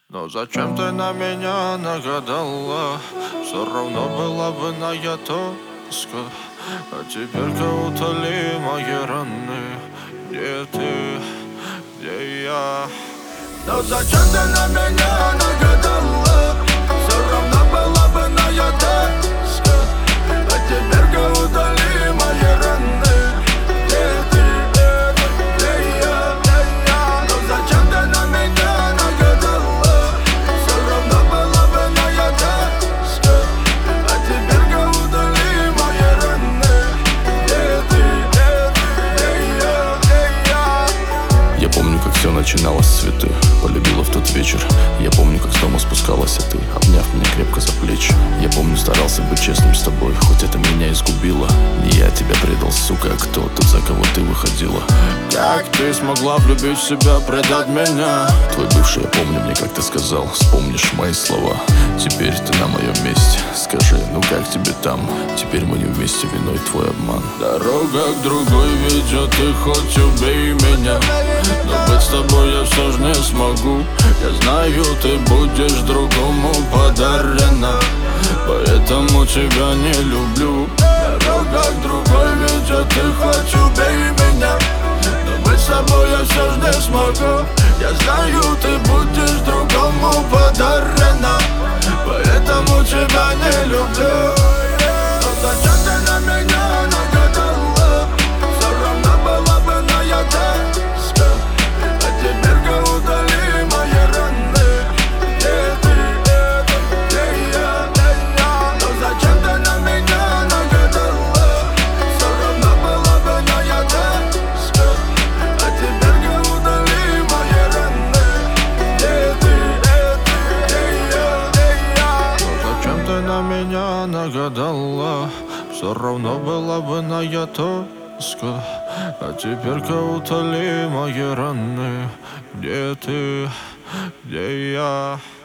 Но зачем ты на меня нагадала? Все равно была бы на я тоска. А теперь-ка утоли мои раны. Где ты, где я? Но зачем ты на меня нагадала? Все равно была бы на я тоска. А теперь-ка утоли мои раны. Где ты, где я? Но зачем ты на меня нагадала? Все равно была бы на я тоска. А теперь-ка утоли мои раны. Где ты, где я? Я помню, как все начиналось с цветы. Полюбила в тот вечер. Я помню, как с дома спускалась, а ты, обняв меня крепко за плечи. Я помню, старался быть честным с тобой, хоть это меня изгубило. Не я тебя предал, сука, а кто тот, за кого ты выходила? Как ты смогла влюбить в себя, предать меня? Твой бывший, я помню, мне как ты сказал, вспомнишь мои слова. Теперь ты на моем месте. Скажи, ну как тебе там? Теперь мы не вместе, виной твой обман. Дорога к другой ведет, и хоть убей меня, но быть с тобой я все же не смогу. Я знаю, ты будешь другому подарена, поэтому тебя не люблю. Дорога к другой ведет, и хоть убей меня, но быть с тобой я все же не смогу. Я знаю, ты будешь другому подарена, поэтому тебя не люблю. Но зачем ты на меня нагадала? Все равно была бы на я тоска. А теперь-ка удали мои раны. Где ты, где я? Но зачем ты на меня нагадала? Все равно была бы на я тоска. А теперь-ка удали мои раны. Где ты, где я? Но зачем ты на меня нагадала? Все равно была бы на я тоска. А теперь-ка утоли мои раны. Где ты, где я?